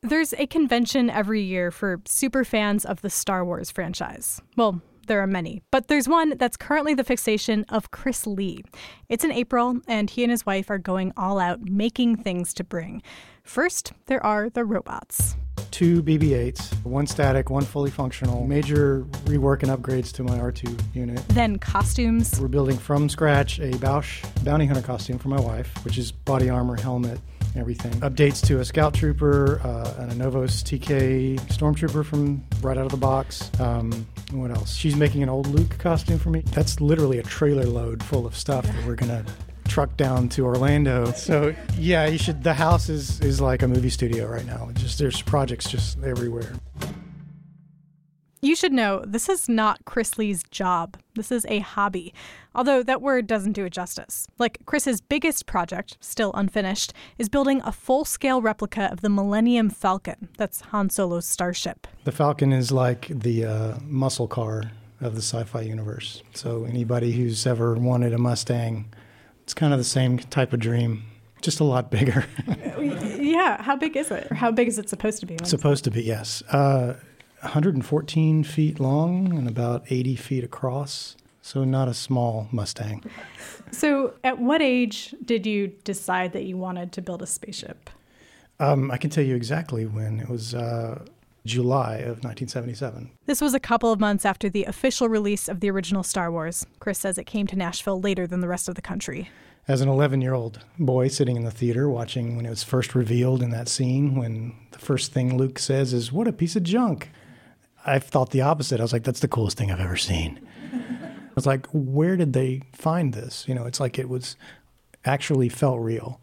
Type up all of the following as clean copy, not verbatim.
There's a convention every year for super fans of the Star Wars franchise. Well, there are many, but there's one that's currently the fixation of Chris Lee. It's in April, and he and his wife are going all out making things to bring. First, there are the robots. 2 BB-8s, 1 static, 1 fully functional, major rework and upgrades to my R2 unit. Then costumes. We're building from scratch a Bausch bounty hunter costume for my wife, which is body armor, helmet, everything. Updates to a Scout Trooper, and a Novos TK Stormtrooper from right out of the box. What else? She's making an old Luke costume for me. That's literally a trailer load full of stuff that we're going to truck down to Orlando. So yeah, you should. The house is like a movie studio right now. There's projects just everywhere. You should know, this is not Chris Lee's job. This is a hobby. Although that word doesn't do it justice. Like, Chris's biggest project, still unfinished, is building a full-scale replica of the Millennium Falcon. That's Han Solo's starship. The Falcon is like the muscle car of the sci-fi universe. So anybody who's ever wanted a Mustang, it's kind of the same type of dream, just a lot bigger. Yeah, how big is it? Or how big is it supposed to be? Supposed to be, yes. 114 feet long and about 80 feet across. So not a small Mustang. So at what age did you decide that you wanted to build a spaceship? I can tell you exactly when. It was July of 1977. This was a couple of months after the official release of the original Star Wars. Chris says it came to Nashville later than the rest of the country. As an 11-year-old boy sitting in the theater watching when it was first revealed in that scene, when the first thing Luke says is, "What a piece of junk." I thought the opposite. I was like, that's the coolest thing I've ever seen. I was like, where did they find this? You know, it's like it was actually felt real.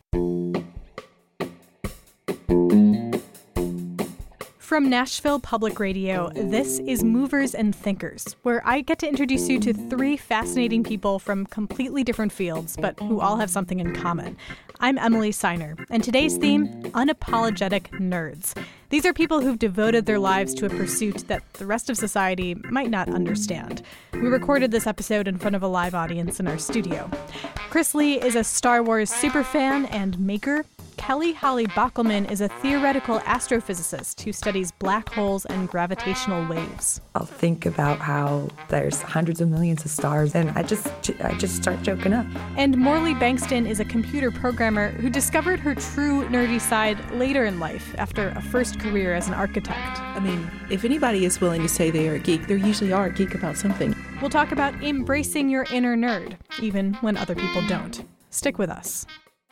From Nashville Public Radio, this is Movers and Thinkers, where I get to introduce you to 3 fascinating people from completely different fields, but who all have something in common. I'm Emily Seiner, and today's theme, unapologetic nerds. These are people who've devoted their lives to a pursuit that the rest of society might not understand. We recorded this episode in front of a live audience in our studio. Chris Lee is a Star Wars superfan and maker. Kelly Holly Bockelman is a theoretical astrophysicist who studies black holes and gravitational waves. I'll think about how there's hundreds of millions of stars, and I just start joking up. And Morley Bankston is a computer programmer who discovered her true nerdy side later in life after a first career as an architect. I mean, if anybody is willing to say they are a geek, they usually are a geek about something. We'll talk about embracing your inner nerd, even when other people don't. Stick with us.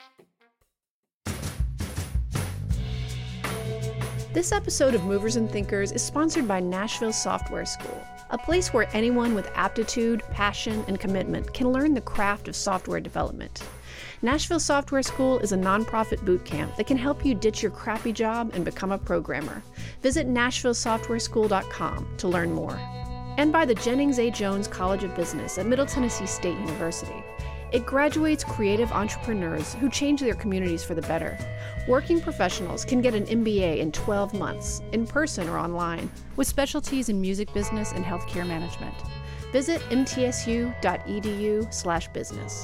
This episode of Movers and Thinkers is sponsored by Nashville Software School, a place where anyone with aptitude, passion, and commitment can learn the craft of software development. Nashville Software School is a nonprofit boot camp that can help you ditch your crappy job and become a programmer. Visit NashvilleSoftwareSchool.com to learn more. And by the Jennings A. Jones College of Business at Middle Tennessee State University. It graduates creative entrepreneurs who change their communities for the better. Working professionals can get an MBA in 12 months, in person or online, with specialties in music business and healthcare management. Visit mtsu.edu/business.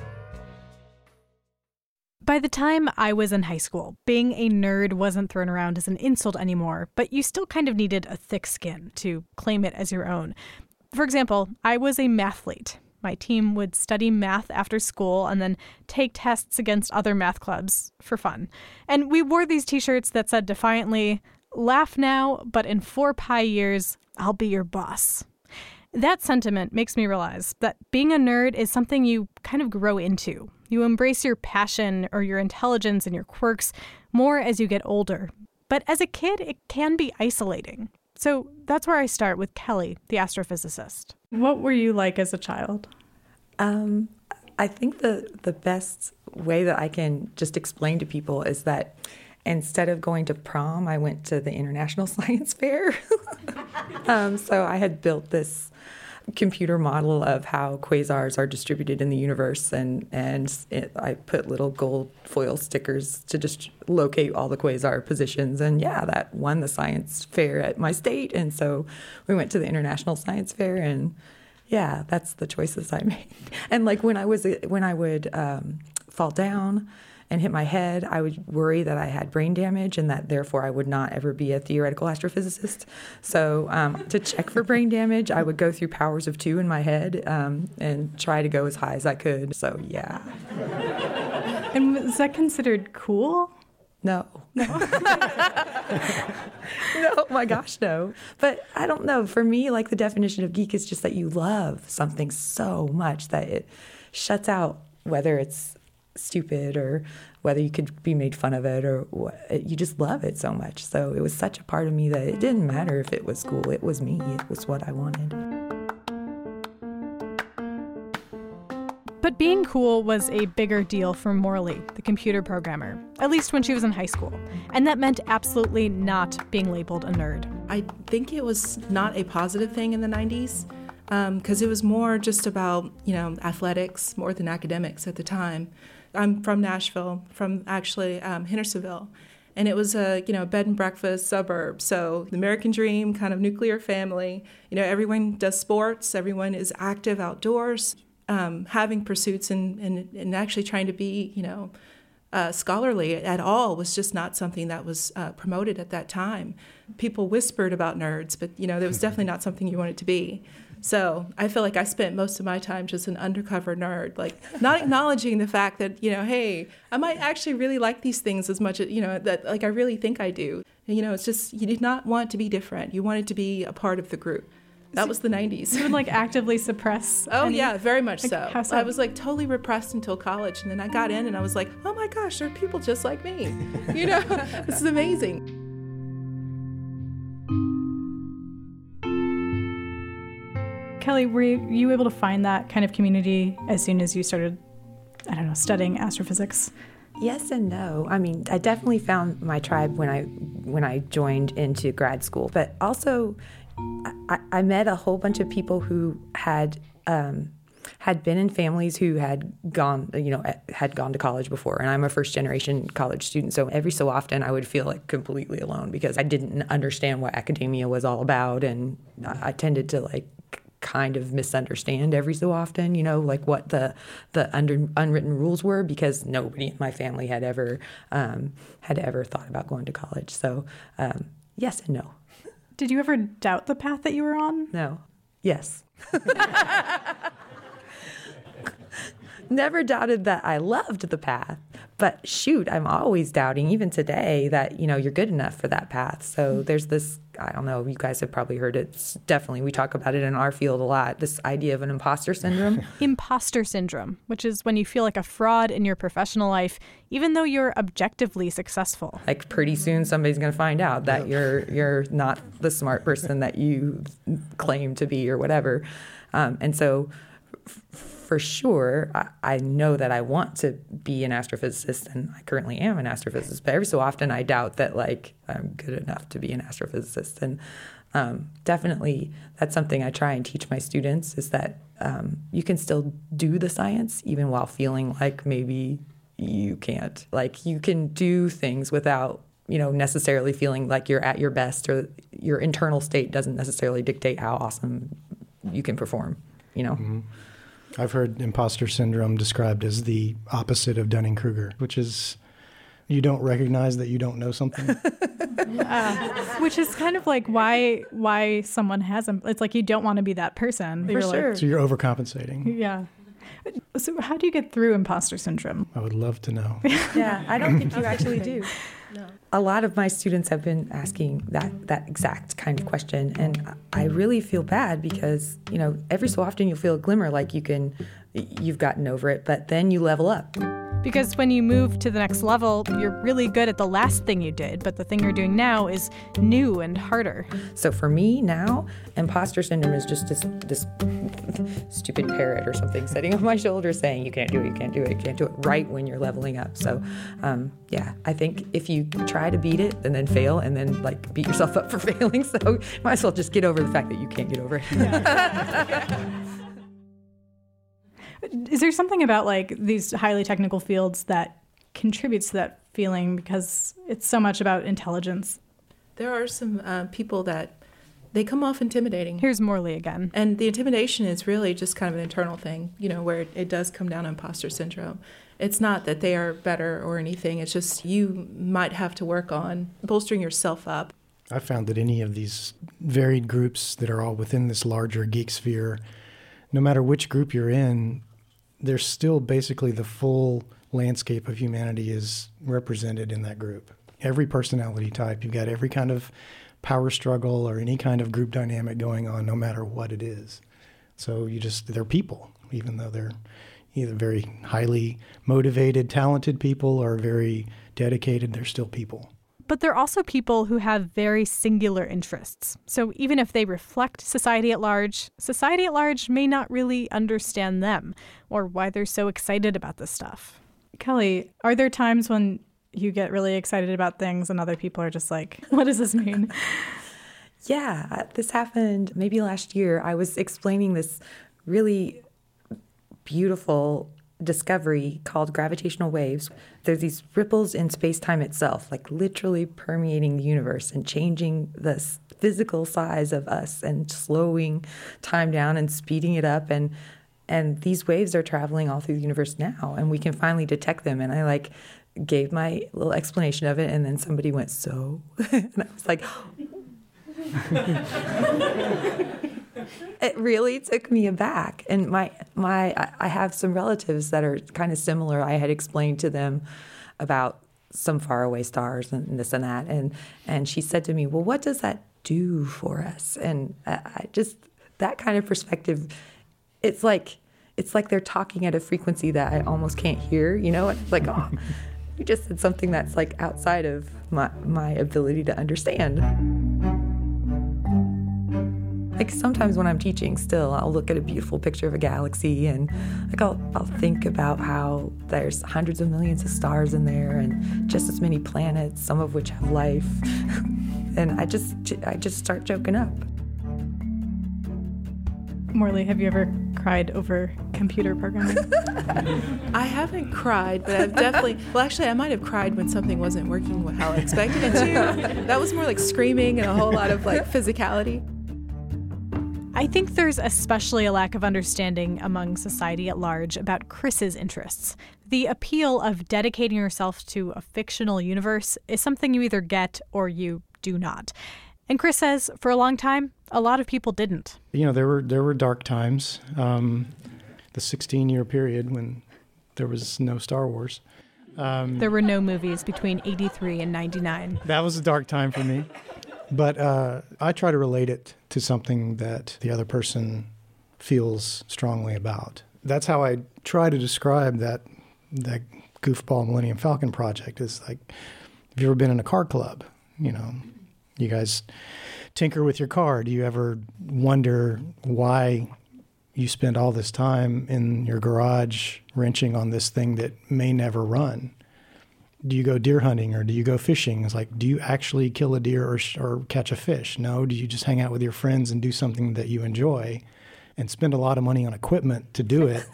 By the time I was in high school, being a nerd wasn't thrown around as an insult anymore, but you still kind of needed a thick skin to claim it as your own. For example, I was a mathlete. My team would study math after school and then take tests against other math clubs for fun. And we wore these t-shirts that said defiantly, "Laugh now, but in 4 pi years, I'll be your boss." That sentiment makes me realize that being a nerd is something you kind of grow into. You embrace your passion or your intelligence and your quirks more as you get older. But as a kid, it can be isolating. So that's where I start with Kelly, the astrophysicist. What were you like as a child? I think the best way that I can just explain to people is that instead of going to prom, I went to the International Science Fair. So I had built this computer model of how quasars are distributed in the universe, and I put little gold foil stickers to just locate all the quasar positions, and yeah, that won the science fair at my state, and so we went to the International Science Fair, and yeah, that's the choices I made. And like when I would fall down and hit my head, I would worry that I had brain damage and that therefore I would not ever be a theoretical astrophysicist. So to check for brain damage, I would go through powers of 2 in my head and try to go as high as I could. So yeah. And was that considered cool? No. No, my gosh, no. But I don't know. For me, like, the definition of geek is just that you love something so much that it shuts out whether it's stupid or whether you could be made fun of it or what. You just love it so much. So it was such a part of me that it didn't matter if it was cool. It was me. It was what I wanted. But being cool was a bigger deal for Morley, the computer programmer, at least when she was in high school. And that meant absolutely not being labeled a nerd. I think it was not a positive thing in the 90s because it was more just about, athletics more than academics at the time. I'm from Nashville, from actually Hendersonville. And it was a, bed and breakfast suburb. So the American dream, kind of nuclear family. Everyone does sports. Everyone is active outdoors. Having pursuits and actually trying to be, scholarly at all was just not something that was promoted at that time. People whispered about nerds, but, that was definitely not something you wanted to be. So I feel like I spent most of my time just an undercover nerd, like not acknowledging the fact that, hey, I might actually really like these things as much as, that like I really think I do. And, it's just you did not want to be different. You wanted to be a part of the group. That was the 90s. You would actively suppress? Yeah, very much so. How so? I was totally repressed until college, and then I got in and I was like, oh my gosh, there are people just like me. This is amazing. Kelly, were you able to find that kind of community as soon as you started, studying astrophysics? Yes and no. I mean, I definitely found my tribe when I joined into grad school, but also I met a whole bunch of people who had been in families who had gone to college before, and I'm a first generation college student. So every so often I would feel completely alone because I didn't understand what academia was all about, and I tended to kind of misunderstand every so often, what the unwritten rules were because nobody in my family had ever thought about going to college. So yes and no. Did you ever doubt the path that you were on? No. Yes. Never doubted that I loved the path, but shoot, I'm always doubting, even today, that, you're good enough for that path. So there's this, I don't know, you guys have probably heard it. It's definitely, we talk about it in our field a lot, this idea of an imposter syndrome. Imposter syndrome, which is when you feel like a fraud in your professional life, even though you're objectively successful. Pretty soon somebody's going to find out that you're not the smart person that you claim to be or whatever. And so for sure, I know that I want to be an astrophysicist, and I currently am an astrophysicist, but every so often I doubt that, I'm good enough to be an astrophysicist. And definitely that's something I try and teach my students is that you can still do the science even while feeling like maybe you can't. You can do things without, necessarily feeling like you're at your best, or your internal state doesn't necessarily dictate how awesome you can perform, Mm-hmm. I've heard imposter syndrome described as the opposite of Dunning-Kruger, which is you don't recognize that you don't know something. Which is kind of why someone has them. It's you don't want to be that person. For sure. So you're overcompensating. Yeah. So how do you get through imposter syndrome? I would love to know. Yeah, I don't think you actually do. No. A lot of my students have been asking that exact kind of question, and I really feel bad because, every so often you'll feel a glimmer like you've gotten over it, but then you level up. Because when you move to the next level, you're really good at the last thing you did, but the thing you're doing now is new and harder. So for me now, imposter syndrome is just this stupid parrot or something sitting on my shoulder saying, you can't do it, you can't do it, you can't do it, right when you're leveling up. So I think if you try to beat it and then fail and then beat yourself up for failing, so you might as well just get over the fact that you can't get over it. Yeah. Is there something about these highly technical fields that contributes to that feeling because it's so much about intelligence? There are some people that they come off intimidating. Here's Morley again. And the intimidation is really just kind of an internal thing, where it does come down to imposter syndrome. It's not that they are better or anything. It's just you might have to work on bolstering yourself up. I found that any of these varied groups that are all within this larger geek sphere, no matter which group you're in, there's still basically the full landscape of humanity is represented in that group. Every personality type, you've got every kind of power struggle or any kind of group dynamic going on, no matter what it is. So they're people, even though they're either very highly motivated, talented people or very dedicated, they're still people. But they're also people who have very singular interests. So even if they reflect society at large may not really understand them or why they're so excited about this stuff. Kelly, are there times when you get really excited about things and other people are just like, what does this mean? Yeah, this happened maybe last year. I was explaining this really beautiful discovery called gravitational waves. There's these ripples in space-time itself, like literally permeating the universe and changing the physical size of us and slowing time down and speeding it up. And these waves are traveling all through the universe now, and we can finally detect them. And I gave my little explanation of it, and then somebody went, so? And I was like, it really took me aback. And I have some relatives that are kind of similar. I had explained to them about some faraway stars and this and that. And she said to me, well, what does that do for us? And I just, that kind of perspective, it's like they're talking at a frequency that I almost can't hear, It's like, oh, you just said something that's like outside of my ability to understand. Like sometimes when I'm teaching still, I'll look at a beautiful picture of a galaxy and I'll think about how there's hundreds of millions of stars in there and just as many planets, some of which have life. And I just start joking up. Morley, have you ever cried over computer programming? I haven't cried, but I've definitely... Well, actually, I might have cried when something wasn't working how I expected it to. That was more like screaming and a whole lot of physicality. I think there's especially a lack of understanding among society at large about Chris's interests. The appeal of dedicating yourself to a fictional universe is something you either get or you do not. And Chris says, for a long time, a lot of people didn't. There were dark times. The 16-year period when there was no Star Wars. There were no movies between 83 and 99. That was a dark time for me. But I try to relate it to something that the other person feels strongly about. That's how I try to describe that goofball Millennium Falcon project is like, have you ever been in a car club? You guys tinker with your car. Do you ever wonder why you spend all this time in your garage wrenching on this thing that may never run? Do you go deer hunting or do you go fishing? It's like, do you actually kill a deer or catch a fish? No. Do you just hang out with your friends and do something that you enjoy and spend a lot of money on equipment to do it?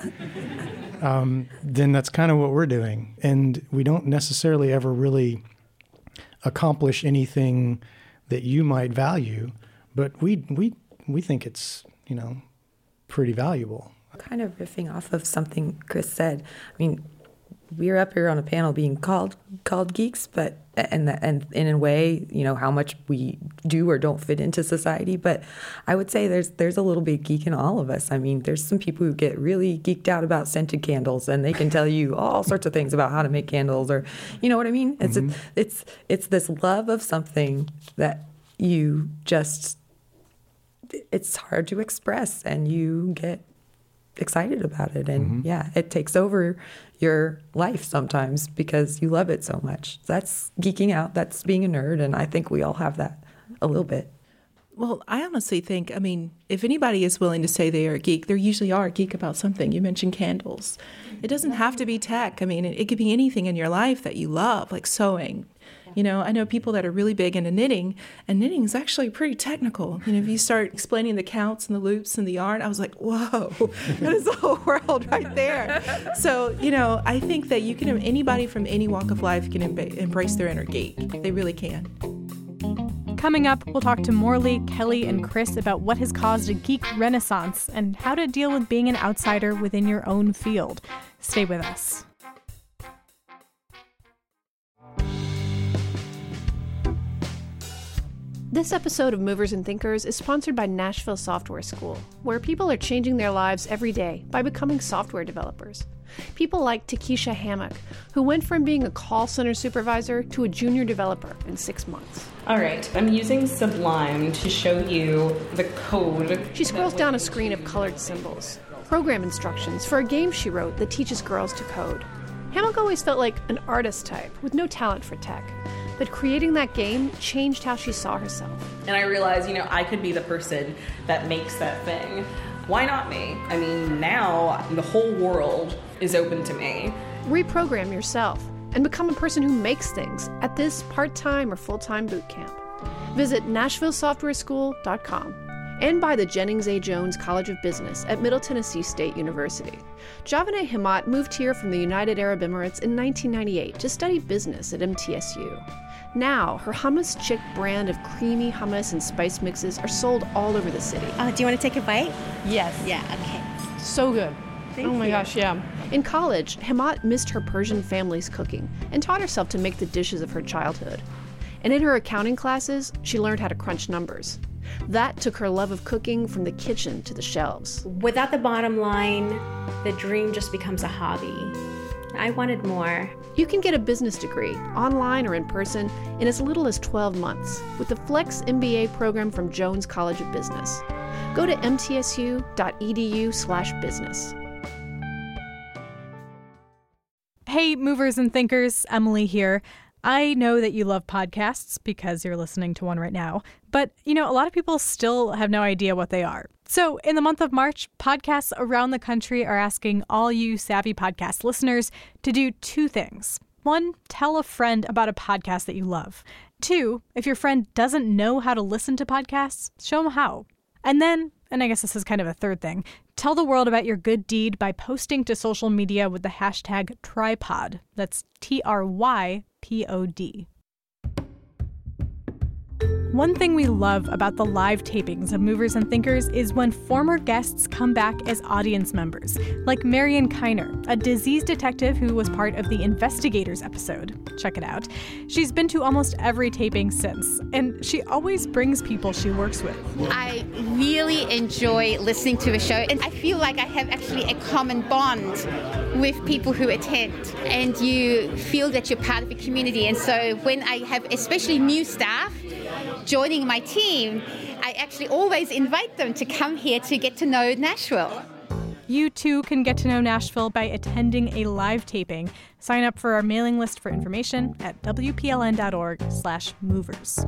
Then that's kind of what we're doing. And we don't necessarily ever really accomplish anything that you might value, but we think it's, pretty valuable. Kind of riffing off of something Chris said. I mean, we're up here on a panel being called geeks, but and in a way, how much we do or don't fit into society. But I would say there's a little bit geek in all of us. I mean, there's some people who get really geeked out about scented candles, and they can tell you all sorts of things about how to make candles, or you know what I mean. It's this love of something that you just, it's hard to express, and you get excited about it, and it takes over your life sometimes because you love it so much. That's geeking out, that's being a nerd, and I think we all have that a little bit. Well, I honestly think, if anybody is willing to say they are a geek, they usually are a geek about something. You mentioned candles. It doesn't have to be tech. It could be anything in your life that you love, like sewing. I know people that are really big into knitting, and knitting is actually pretty technical. If you start explaining the counts and the loops and the yarn, I was like, whoa, that is a whole world right there. So, I think that anybody from any walk of life can embrace their inner geek. They really can. Coming up, we'll talk to Morley, Kelly, and Chris about what has caused a geek renaissance and how to deal with being an outsider within your own field. Stay with us. This episode of Movers and Thinkers is sponsored by Nashville Software School, where people are changing their lives every day by becoming software developers. People like Takesha Hammock, who went from being a call center supervisor to a junior developer in 6 months. All right, I'm using Sublime to show you the code. She scrolls down a screen of colored symbols, program instructions for a game she wrote that teaches girls to code. Hammock always felt like an artist type with no talent for tech. But creating that game changed how she saw herself. And I realized, I could be the person that makes that thing. Why not me? I mean, now the whole world is open to me. Reprogram yourself and become a person who makes things at this part-time or full-time boot camp. Visit NashvilleSoftwareSchool.com and by the Jennings A. Jones College of Business at Middle Tennessee State University. Javaneh Himmat moved here from the United Arab Emirates in 1998 to study business at MTSU. Now, her Hummus Chick brand of creamy hummus and spice mixes are sold all over the city. Oh, do you want to take a bite? Yes. Yeah, okay. So good. Thank oh my you. gosh, yeah. In college, Himmat missed her Persian family's cooking and taught herself to make the dishes of her childhood. And in her accounting classes, she learned how to crunch numbers. That took her love of cooking from the kitchen to the shelves. Without the bottom line, the dream just becomes a hobby. I wanted more. You can get a business degree, online or in person, in as little as 12 months with the Flex MBA program from Jones College of Business. Go to mtsu.edu/business. Hey, movers and thinkers, Emily here. I know that you love podcasts because you're listening to one right now, but a lot of people still have no idea what they are. So in the month of March, podcasts around the country are asking all you savvy podcast listeners to do 2 things. 1, tell a friend about a podcast that you love. 2, if your friend doesn't know how to listen to podcasts, show them how. And then, and I guess this is kind of a 3rd thing, tell the world about your good deed by posting to social media with the hashtag Trypod. That's TRYPOD. One thing we love about the live tapings of Movers and Thinkers is when former guests come back as audience members, like Marion Kiner, a disease detective who was part of the Investigators episode. Check it out. She's been to almost every taping since, and she always brings people she works with. I really enjoy listening to a show, and I feel like I have actually a common bond with people who attend, and you feel that you're part of a community. And so when I have especially new staff joining my team, I actually always invite them to come here to get to know Nashville. You too can get to know Nashville by attending a live taping. Sign up for our mailing list for information at wpln.org/movers.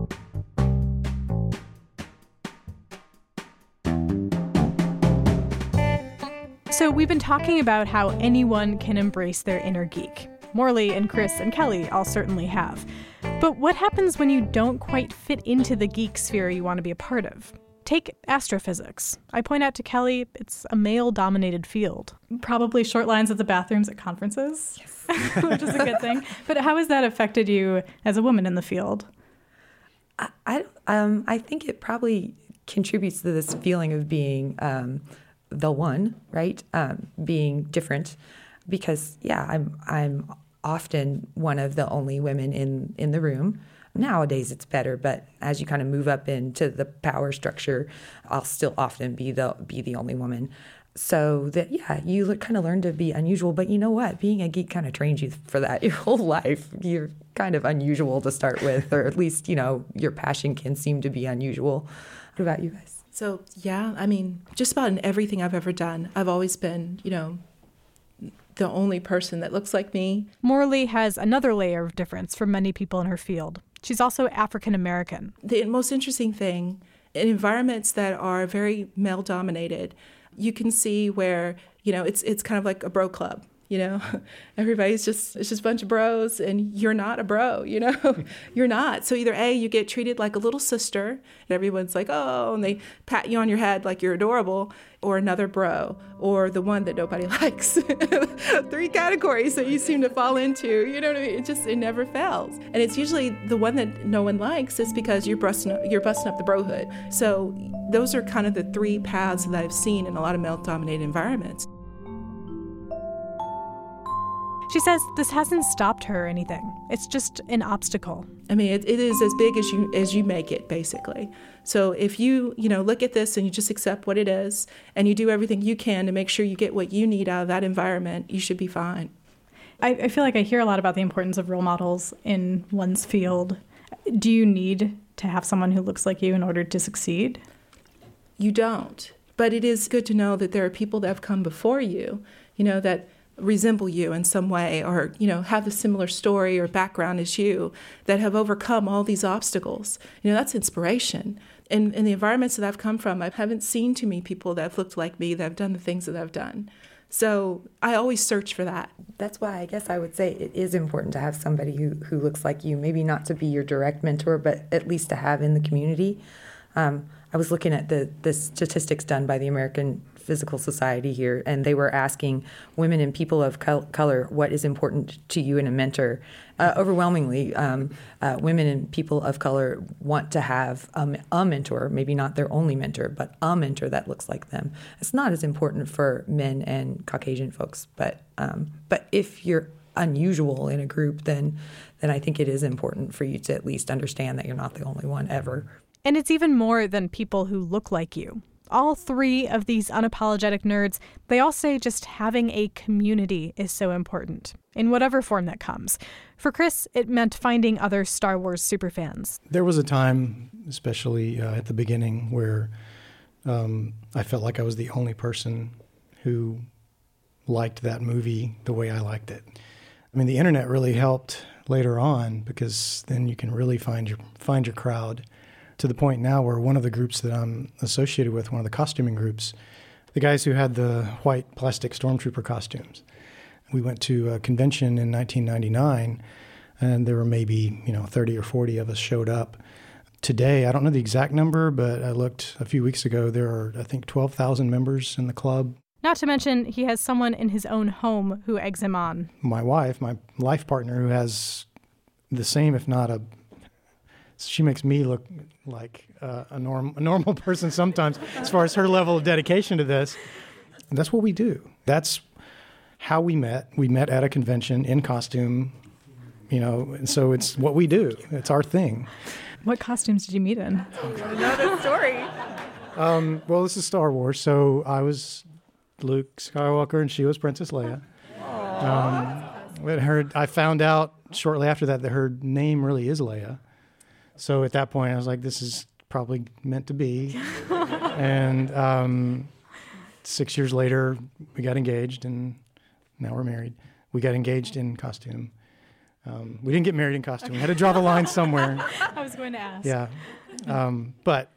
So we've been talking about how anyone can embrace their inner geek. Morley and Chris and Kelly all certainly have. But what happens when you don't quite fit into the geek sphere you want to be a part of? Take astrophysics. I point out to Kelly, it's a male-dominated field. Probably short lines at the bathrooms at conferences, yes. Which is a good thing. But how has that affected you as a woman in the field? I think it probably contributes to this feeling of being the one, right? Being different, because I'm often one of the only women in the room. Nowadays it's better, but as you kind of move up into the power structure, I'll still often be the only woman. So that you kind of learn to be unusual. But you know what? Being a geek kind of trains you for that your whole life. You're kind of unusual to start with, or at least your passion can seem to be unusual. What about you guys? So just about in everything I've ever done, I've always been, the only person that looks like me. Morley has another layer of difference from many people in her field. She's also African American. The most interesting thing, in environments that are very male-dominated, you can see where, it's kind of like a bro club. You know, it's just a bunch of bros, and you're not a bro, you know, you're not. So either A, you get treated like a little sister, and everyone's like, oh, and they pat you on your head like you're adorable, or another bro, or the one that nobody likes. 3 categories that you seem to fall into, you know what I mean? It never fails. And it's usually the one that no one likes is because you're busting up the brohood. So those are kind of the 3 paths that I've seen in a lot of male-dominated environments. She says this hasn't stopped her or anything. It's just an obstacle. I mean, it is as big as you make it, basically. So if you look at this and you just accept what it is, and you do everything you can to make sure you get what you need out of that environment, you should be fine. I feel like I hear a lot about the importance of role models in one's field. Do you need to have someone who looks like you in order to succeed? You don't. But it is good to know that there are people that have come before you, that resemble you in some way, or have a similar story or background as you, that have overcome all these obstacles. That's inspiration. And in the environments that I've come from, I haven't seen too many people that have looked like me, that have done the things that I've done. So I always search for that. That's why I guess I would say it is important to have somebody who looks like you, maybe not to be your direct mentor, but at least to have in the community. I was looking at the statistics done by the American Physical Society here, and they were asking women and people of color what is important to you in a mentor. Overwhelmingly, women and people of color want to have a mentor, maybe not their only mentor, but a mentor that looks like them. It's not as important for men and Caucasian folks, but if you're unusual in a group, then I think it is important for you to at least understand that you're not the only one ever. And it's even more than people who look like you. All 3 of these unapologetic nerds, they all say just having a community is so important, in whatever form that comes. For Chris, it meant finding other Star Wars superfans. There was a time, especially at the beginning, where I felt like I was the only person who liked that movie the way I liked it. I mean, the internet really helped later on, because then you can really find your crowd. To the point now where one of the groups that I'm associated with, one of the costuming groups, the guys who had the white plastic stormtrooper costumes, we went to a convention in 1999, and there were maybe 30 or 40 of us showed up. Today, I don't know the exact number, but I looked a few weeks ago, there are, I think, 12,000 members in the club. Not to mention, he has someone in his own home who eggs him on. My wife, my life partner, who has the same, if not she makes me look like a normal person sometimes as far as her level of dedication to this. And that's what we do. That's how we met. We met at a convention in costume, and so it's what we do. It's our thing. What costumes did you meet in? Another story. Well, this is Star Wars, so I was Luke Skywalker and she was Princess Leia. I found out shortly after that her name really is Leia. So at that point, I was like, this is probably meant to be. And 6 years later, we got engaged, and now we're married. We got engaged in costume. We didn't get married in costume. We had to draw the line somewhere. I was going to ask. Yeah. But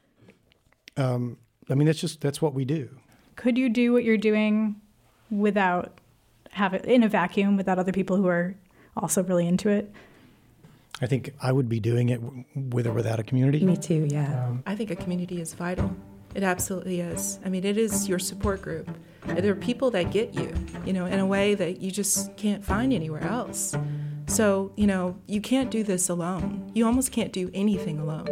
that's what we do. Could you do what you're doing in a vacuum without other people who are also really into it? I think I would be doing it with or without a community. Me too, yeah. I think a community is vital. It absolutely is. I mean, it is your support group. There are people that get you, in a way that you just can't find anywhere else. So, you can't do this alone. You almost can't do anything alone.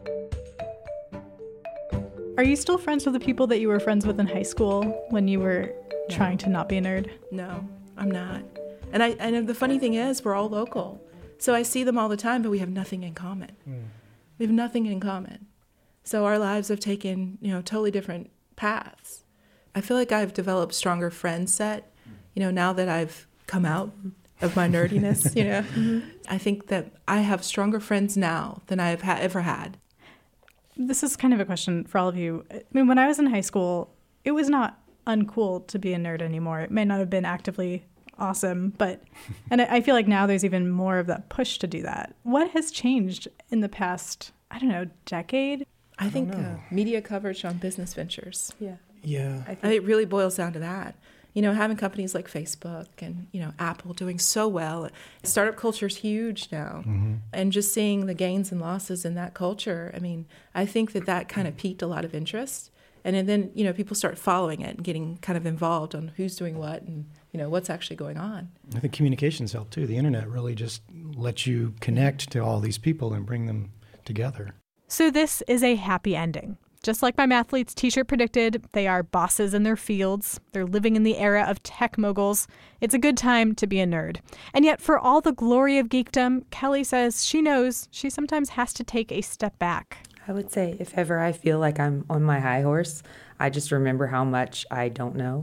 Are you still friends with the people that you were friends with in high school when you were trying to not be a nerd? No, I'm not. And the funny thing is, we're all local. So I see them all the time, but we have nothing in common. We have nothing in common. So our lives have taken, totally different paths. I feel like I've developed stronger friend set, now that I've come out of my nerdiness, I think that I have stronger friends now than I have ever had. This is kind of a question for all of you. I mean, when I was in high school, it was not uncool to be a nerd anymore. It may not have been actively awesome, and I feel like now there's even more of that push to do that. What has changed in the past, decade? I think media coverage on business ventures. Yeah. I think it really boils down to that. having companies like Facebook and, Apple doing so well. Startup culture is huge now. And just seeing the gains and losses in that culture, I think that kind of piqued a lot of interest. And then, people start following it and getting kind of involved on who's doing what and, what's actually going on. I think communications help too. The internet really just lets you connect to all these people and bring them together. So this is a happy ending. Just like my Mathletes t-shirt predicted, they are bosses in their fields. They're living in the era of tech moguls. It's a good time to be a nerd. And yet, for all the glory of geekdom, Kelly says she knows she sometimes has to take a step back. I would say if ever I feel like I'm on my high horse, I just remember how much I don't know.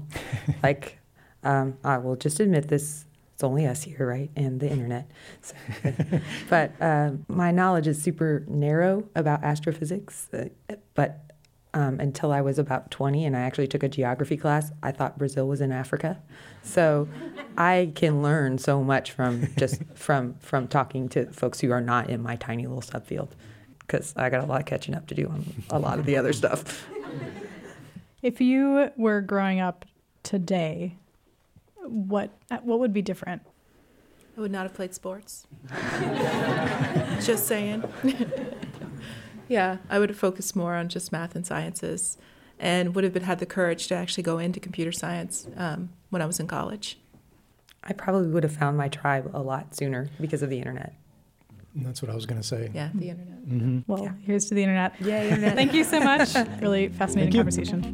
I will just admit this. It's only us here, right? And the internet. So, but my knowledge is super narrow about astrophysics. But until I was about 20 and I actually took a geography class, I thought Brazil was in Africa. So I can learn so much from from talking to folks who are not in my tiny little subfield, because I got a lot of catching up to do on a lot of the other stuff. If you were growing up today, what would be different? I would not have played sports. Just saying. Yeah, I would have focused more on just math and sciences and would have had the courage to actually go into computer science when I was in college. I probably would have found my tribe a lot sooner because of the internet. That's what I was going to say. Yeah, the internet. Mm-hmm. Well, here's to the internet. Yeah, internet. Thank you so much. Really fascinating conversation.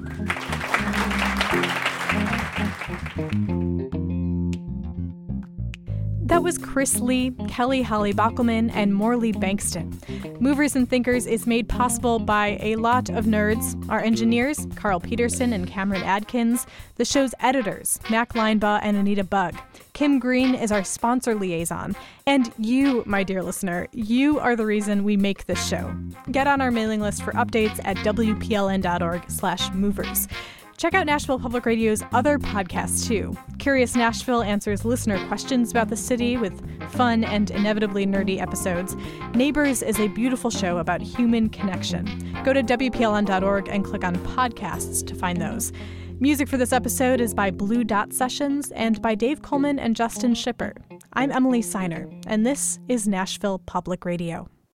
That was Chris Lee, Kelly Holly Bockelman, and Morley Bankston. Movers and Thinkers is made possible by a lot of nerds. Our engineers, Carl Peterson and Cameron Adkins. The show's editors, Mac Linebaugh and Anita Bugg. Kim Green is our sponsor liaison. And you, my dear listener, you are the reason we make this show. Get on our mailing list for updates at wpln.org/movers. Check out Nashville Public Radio's other podcasts, too. Curious Nashville answers listener questions about the city with fun and inevitably nerdy episodes. Neighbors is a beautiful show about human connection. Go to WPLN.org and click on podcasts to find those. Music for this episode is by Blue Dot Sessions and by Dave Coleman and Justin Schipper. I'm Emily Seiner, and this is Nashville Public Radio.